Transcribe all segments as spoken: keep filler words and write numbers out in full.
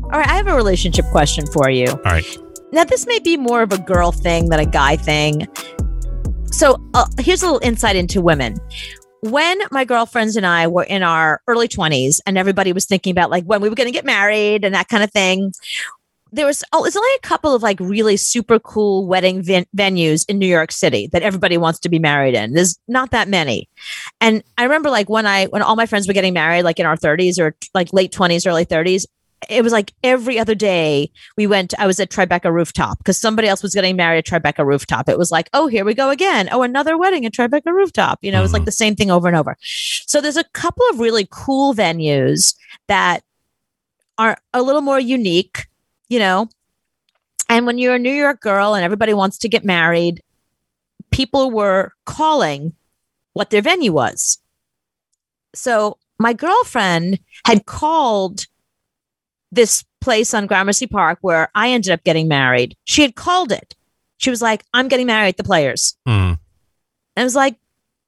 All right, I have a relationship question for you. All right. Now, this may be more of a girl thing than a guy thing. So uh, here's a little insight into women. When my girlfriends and I were in our early twenties and everybody was thinking about like when we were going to get married and that kind of thing, there was oh, it's only a couple of like really super cool wedding ven- venues in New York City that everybody wants to be married in. There's not that many. And I remember like when I when all my friends were getting married, like in our thirties or like late twenties, early thirties, it was like every other day we went, I was at Tribeca Rooftop because somebody else was getting married at Tribeca Rooftop. It was like, oh, here we go again. Oh, another wedding at Tribeca Rooftop. You know, mm-hmm. It was like the same thing over and over. So there's a couple of really cool venues that are a little more unique, you know, and when you're a New York girl and everybody wants to get married, people were calling what their venue was. So my girlfriend had called this place on Gramercy Park where I ended up getting married. She had called it. She was like, I'm getting married at the Players. Mm. And I was like,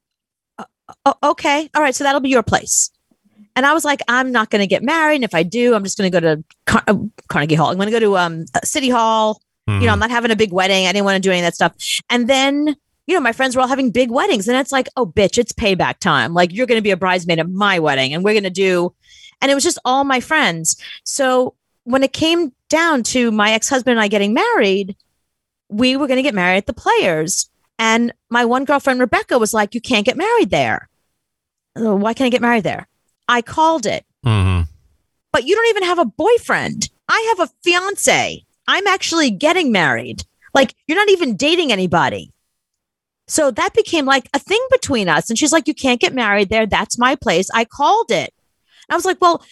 oh, okay. All right. So that'll be your place. And I was like, I'm not going to get married. And if I do, I'm just going to go to Car- uh, Carnegie Hall. I'm going to go to um, City Hall. Mm. You know, I'm not having a big wedding. I didn't want to do any of that stuff. And then, you know, my friends were all having big weddings. And it's like, oh, bitch, it's payback time. Like, you're going to be a bridesmaid at my wedding. And we're going to do... And it was just all my friends. So when it came down to my ex-husband and I getting married, we were going to get married at the Players. And my one girlfriend, Rebecca, was like, you can't get married there. Oh, why can't I get married there? I called it. Mm-hmm. But you don't even have a boyfriend. I have a fiance. I'm actually getting married. Like, you're not even dating anybody. So that became like a thing between us. And she's like, you can't get married there. That's my place. I called it. I was like, well,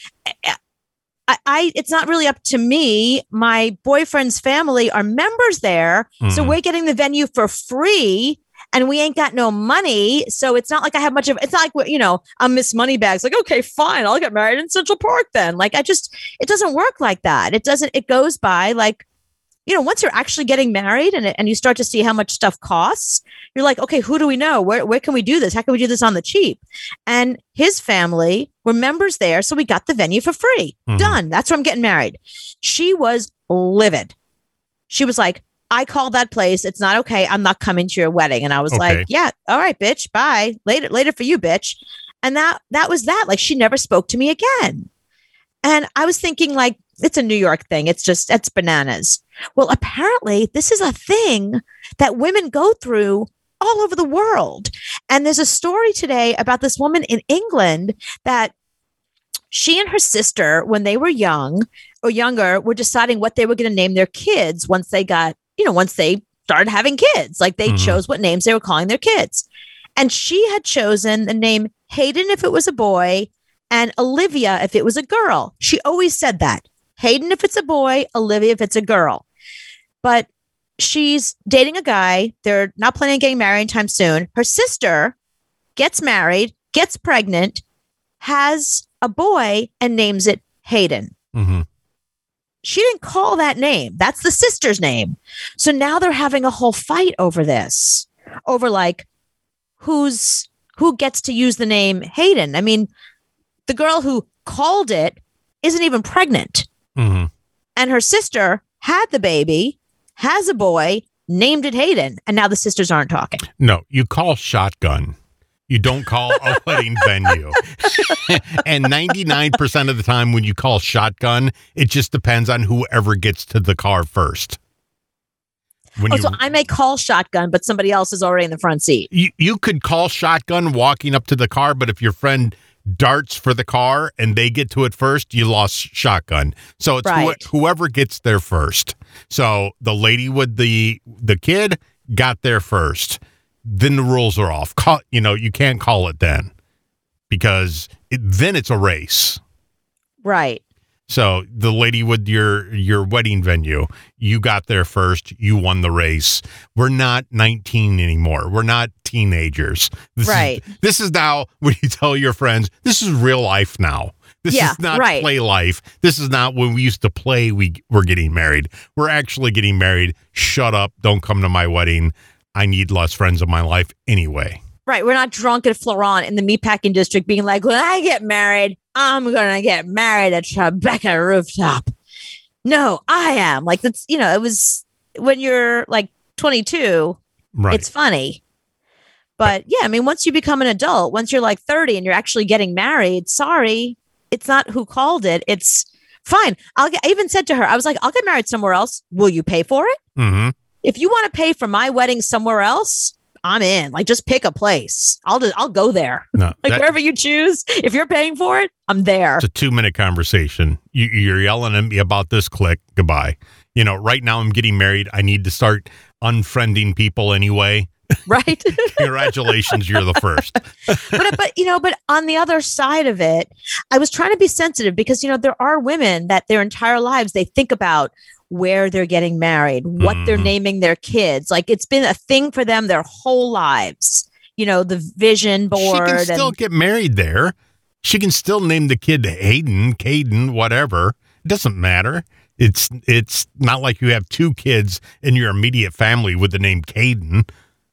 I, I, it's not really up to me. My boyfriend's family are members there. Mm-hmm. So we're getting the venue for free and we ain't got no money. So it's not like I have much of, it's not like, you know, I'm Miss Moneybags. Like, okay, fine. I'll get married in Central Park then. Like, I just, it doesn't work like that. It doesn't, it goes by like, you know, once you're actually getting married and, and you start to see how much stuff costs, you're like, okay, who do we know? Where where can we do this? How can we do this on the cheap? And his family were members there. So we got the venue for free. Mm-hmm. Done. That's where I'm getting married. She was livid. She was like, I called that place. It's not okay. I'm not coming to your wedding. And I was okay. like, yeah, all right, bitch. Bye. Later, later for you, bitch. And that that was that. Like, she never spoke to me again. And I was thinking, like, it's a New York thing. It's just, it's bananas. Well, apparently this is a thing that women go through all over the world. And there's a story today about this woman in England that she and her sister, when they were young or younger, were deciding what they were going to name their kids once they got, you know, once they started having kids. Like, they mm-hmm. chose what names they were calling their kids. And she had chosen the name Hayden if it was a boy and Olivia if it was a girl. She always said that. Hayden if it's a boy, Olivia if it's a girl. But she's dating a guy. They're not planning on getting married anytime soon. Her sister gets married, gets pregnant, has a boy, and names it Hayden. Mm-hmm. She didn't call that name. That's the sister's name. So now they're having a whole fight over this, over like who's who gets to use the name Hayden. I mean, the girl who called it isn't even pregnant. Mm-hmm. And her sister had the baby, has a boy, named it Hayden, and now the sisters aren't talking. No, you call shotgun. You don't call a wedding venue. And ninety-nine percent of the time when you call shotgun, it just depends on whoever gets to the car first. When oh, you, so I may call shotgun, but somebody else is already in the front seat. You, you could call shotgun walking up to the car, but if your friend darts for the car and they get to it first, you lost shotgun. So it's right. wh- whoever gets there first. So the lady with the the kid got there first. Then the rules are off. Call, you know, you can't call it then because it, then it's a race. Right. So the lady with your your wedding venue, you got there first. You won the race. We're not nineteen anymore. We're not teenagers. This right. Is, this is now when you tell your friends, this is real life now. This yeah, is not right. play life. This is not when we used to play. We we're getting married. We're actually getting married. Shut up. Don't come to my wedding. I need less friends in my life anyway. Right. We're not drunk at Florent in the meatpacking district being like, when I get married, I'm going to get married at Tribeca Rooftop. No, I am. Like, that's, you know, it was when you're like twenty-two, Right. it's funny. But yeah, I mean, once you become an adult, once you're like thirty and you're actually getting married, sorry, it's not who called it. It's fine. I'll get, I even said to her, I was like, I'll get married somewhere else. Will you pay for it? Mm-hmm. If you want to pay for my wedding somewhere else, I'm in. Like, just pick a place. I'll just, I'll go there. No, Like, that- wherever you choose. If you're paying for it, I'm there. It's a two minute conversation. You, you're yelling at me about this. Click. Goodbye. You know, right now I'm getting married. I need to start unfriending people anyway. Right. Congratulations, you're the first. but but you know, but on the other side of it, I was trying to be sensitive because, you know, there are women that their entire lives they think about where they're getting married, what they're Mhm. naming their kids. Like, it's been a thing for them their whole lives. You know, the vision board. She can still and get married there. She can still name the kid Hayden, Caden, whatever. It doesn't matter. It's it's not like you have two kids in your immediate family with the name Caden.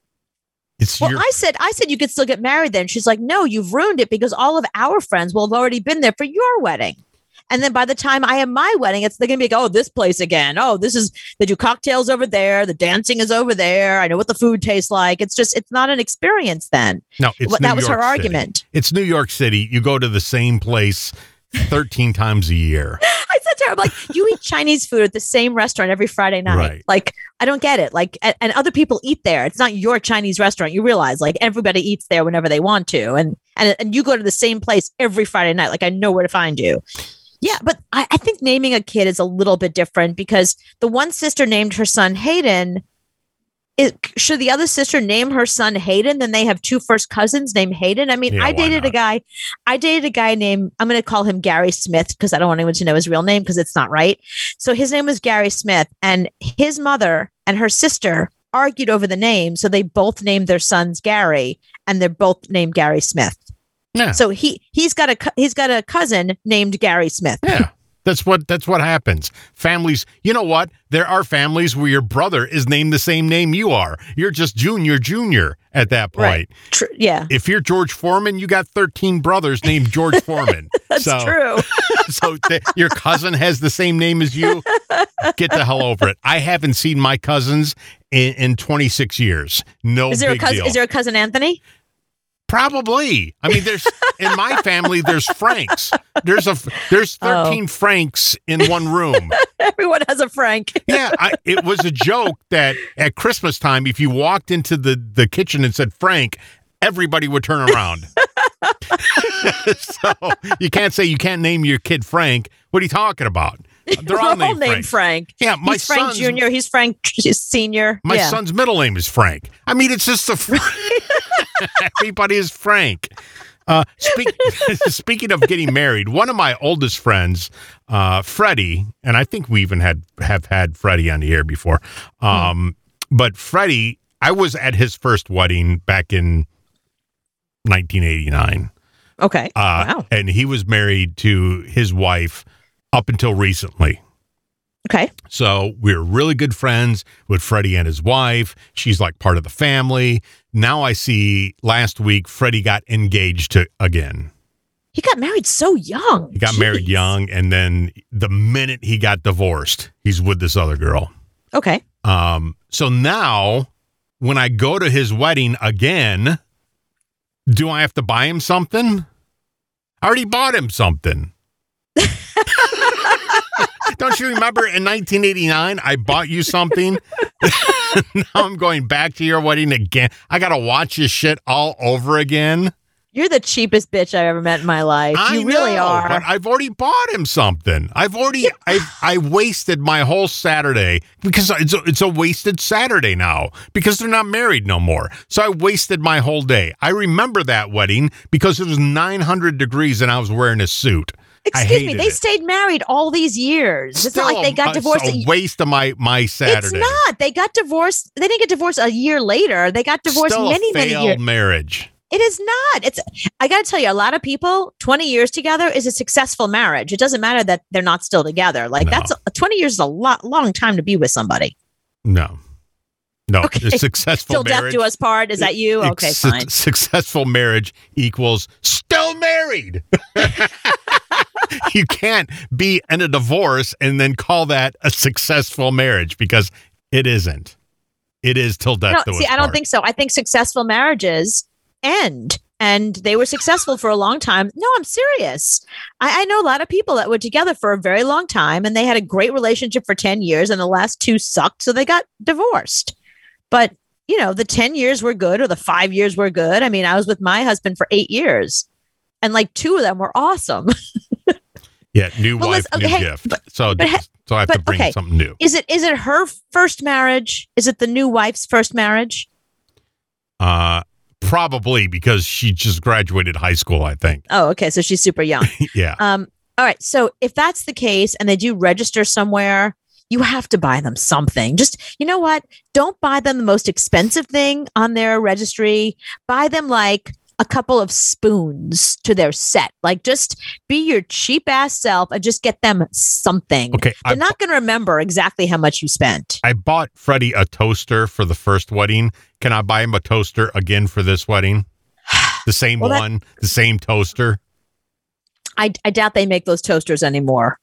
It's well, your I said, I said you could still get married then. She's like, no, you've ruined it because all of our friends will have already been there for your wedding. And then by the time I have my wedding, it's they're gonna be like, oh, this place again. Oh, this is they do cocktails over there. The dancing is over there. I know what the food tastes like. It's just it's not an experience then. no. It's Well, New that was her York City. argument. It's New York City. You go to the same place thirteen times a year. I said to her, I'm like, you eat Chinese food at the same restaurant every Friday night. Right. Like, I don't get it. Like, and, and other people eat there. It's not your Chinese restaurant. You realize, like, everybody eats there whenever they want to, and and and you go to the same place every Friday night. Like, I know where to find you. Yeah, but I, I think naming a kid is a little bit different because the one sister named her son Hayden. Is, should the other sister name her son Hayden? Then they have two first cousins named Hayden. I mean, Yeah, I why dated a not? guy. I dated a guy named, I'm going to call him Gary Smith because I don't want anyone to know his real name because it's not right. So his name was Gary Smith, and his mother and her sister argued over the name. So they both named their sons Gary, and they're both named Gary Smith. Yeah. So he he's got a cou- he's got a cousin named Gary Smith. Yeah. That's what that's what happens. Families, you know what? There are families where your brother is named the same name you are. You're just junior junior at that point. Right. Tr- yeah, If you're George Foreman, you got thirteen brothers named George Foreman. that's so, true. so th- your cousin has the same name as you. Get the hell over it. I haven't seen my cousins in, in twenty-six years. No Is there a big cousin? deal. Is there a cousin Anthony? Probably. I mean, there's in my family. There's Franks. There's a there's Oh. thirteen Franks in one room. Everyone has a Frank. Yeah, I, it was a joke that at Christmas time, if you walked into the, the kitchen and said Frank, everybody would turn around. So you can't say you can't name your kid Frank. What are you talking about? They're all We're all named named Frank. Frank. Yeah, my he's Frank son's Junior He's Frank Senior. my yeah. son's middle name is Frank. I mean, it's just a Fr- everybody is Frank. Uh, speak, speaking of getting married, one of my oldest friends, uh, Freddie, and I think we even had have had Freddie on the air before. Um, but Freddie, I was at his first wedding back in nineteen eighty-nine. Okay. Uh, wow. And he was married to his wife up until recently. Okay. So we're really good friends with Freddie and his wife. She's like part of the family. Now I see last week Freddie got engaged to again. He got married so young. He got Jeez. married young, and then the minute he got divorced, he's with this other girl. Okay. Um, so now when I go to his wedding again, do I have to buy him something? I already bought him something. Don't you remember in nineteen eighty-nine, I bought you something? Now I'm going back to your wedding again. I got to watch this shit all over again. You're the cheapest bitch I've ever met in my life. I you really know, are. But I've already bought him something. I've already, I I wasted my whole Saturday because it's a, it's a wasted Saturday now because they're not married no more. So I wasted my whole day. I remember that wedding because it was nine hundred degrees and I was wearing a suit. I Excuse me. hated They it. stayed married all these years. It's not Still like they got a- divorced. A waste of my my Saturday. It's not. They got divorced. They didn't get divorced a year later. They got divorced Still many, a many failed years. marriage. It is not. It's. I got to tell you, a lot of people, twenty years together is a successful marriage. It doesn't matter that they're not still together. Like No. that's a, twenty years is a lot, long time to be with somebody. No, no. Okay. A successful Till death marriage. do us part. Is that you? Okay, Su- fine. Successful marriage equals still married. you can't be in a divorce and then call that a successful marriage, because it isn't. It is till death do No, us see, I don't part. think so. I think successful marriages end, and they were successful for a long time. No, I'm serious. I, I know a lot of people that were together for a very long time, and they had a great relationship for ten years, and the last two sucked, so they got divorced. But, you know, the ten years were good, or the five years were good. I mean, I was with my husband for eight years, and like two of them were awesome. Yeah, new Well, wife, let's- new okay, gift. but- so, but ha- so I have but, to bring okay. something new. Is it is it her first marriage? Is it the new wife's first marriage? Uh, probably because she just graduated high school, I think. Oh, okay. So she's super young. Yeah. Um, all right. So if that's the case and they do register somewhere, you have to buy them something. Just, you know what? Don't buy them the most expensive thing on their registry. Buy them like a couple of spoons to their set. Like, just be your cheap ass self and just get them something. Okay. They're I, not going to remember exactly how much you spent. I bought Freddie a toaster for the first wedding. Can I buy him a toaster again for this wedding? The same Well, that- one, the same toaster. I, I doubt they make those toasters anymore.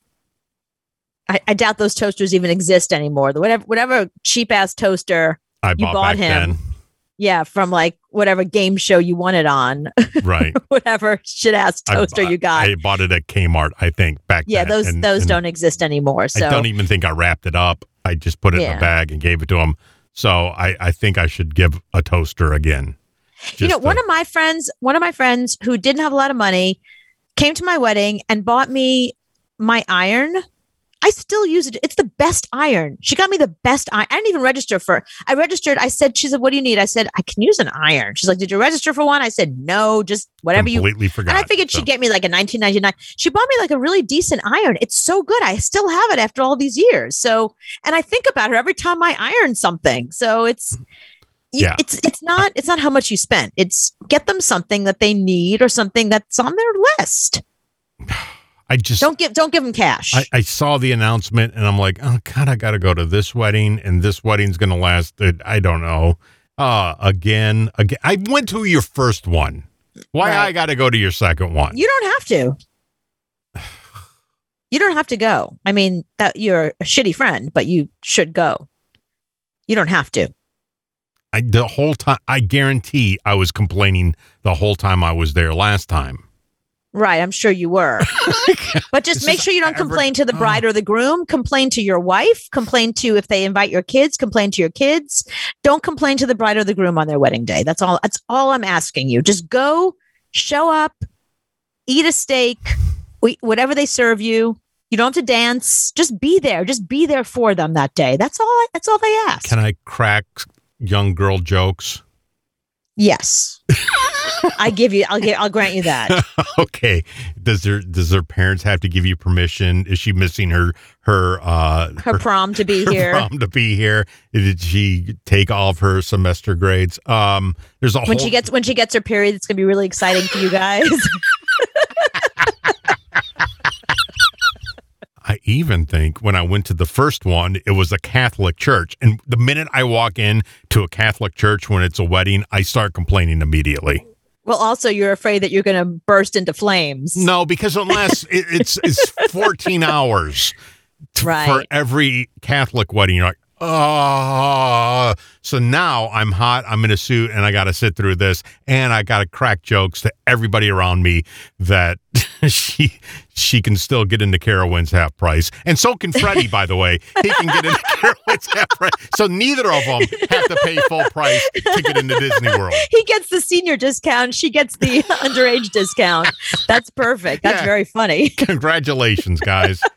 I, I doubt those toasters even exist anymore. The whatever whatever cheap ass toaster, I You bought, bought back him. yeah, from like whatever game show you won it on, then. Right. whatever shit ass I toaster bu- you got. I bought it at Kmart, I think, back yeah, then. those And- those and don't exist anymore. So I don't even think I wrapped it up. I just put it in Yeah. a bag and gave it to him. So I, I think I should give a toaster again. you know, Just one to- of my friends, one of my friends who didn't have a lot of money, came to my wedding and bought me my iron. I still use it. It's the best iron. She got me the best iron. I didn't even register for. I registered. I said, she said, "What do you need?" I said, "I can use an iron." She's like, "Did you register for one?" I said, "No, just whatever you." completely forgot. And I figured so. she'd get me like a nineteen ninety-nine. She bought me like a really decent iron. It's so good. I still have it after all these years. So, and I think about her every time I iron something. So it's, you- Yeah. it's, it's not, it's not how much you spent. It's get them something that they need or something that's on their list. I just Don't give, don't give them cash. I, I saw the announcement and I'm like, oh God, I got to go to this wedding, and this wedding's going to last. uh, I don't know. Uh, again, again. I went to your first one. Why Right. I got to go to your second one? you don't have to. You don't have to go. I mean, that you're a shitty friend, but you should go. You don't have to. I, the whole time, I guarantee I was complaining the whole time I was there last time. Right, I'm sure you were. But just This make is sure you don't ever- complain to the oh. bride or the groom. Complain to your wife. Complain to if they invite your kids. Complain to your kids. Don't complain to the bride or the groom on their wedding day. That's all. That's all I'm asking you. Just go, show up, eat a steak, eat whatever they serve you. You don't have to dance. Just be there. Just be there for them that day. That's all. That's all they ask. Can I crack young girl jokes? Yes. I give you. I'll give. I'll grant you that. Okay. Does their does their parents have to give you permission? Is she missing her her uh Her prom to be her here. prom to be here? Did she take all of her semester grades? Um, there's a When whole she gets when she gets her period, it's gonna be really exciting for you guys. I even think when I went to the first one, it was a Catholic church. And the minute I walk in to a Catholic church when it's a wedding, I start complaining immediately. Well, also, you're afraid that you're going to burst into flames. No, because unless it, it's it's fourteen hours t- Right. for every Catholic wedding, you're like, oh. So now I'm hot, I'm in a suit, and I got to sit through this, and I got to crack jokes to everybody around me that she she can still get into Carowinds half price, and so can Freddie. By the way, he can get into Carowinds half price. So neither of them have to pay full price to get into Disney World. He gets the senior discount. She gets the underage discount. That's perfect. That's Yeah. very funny. Congratulations, guys.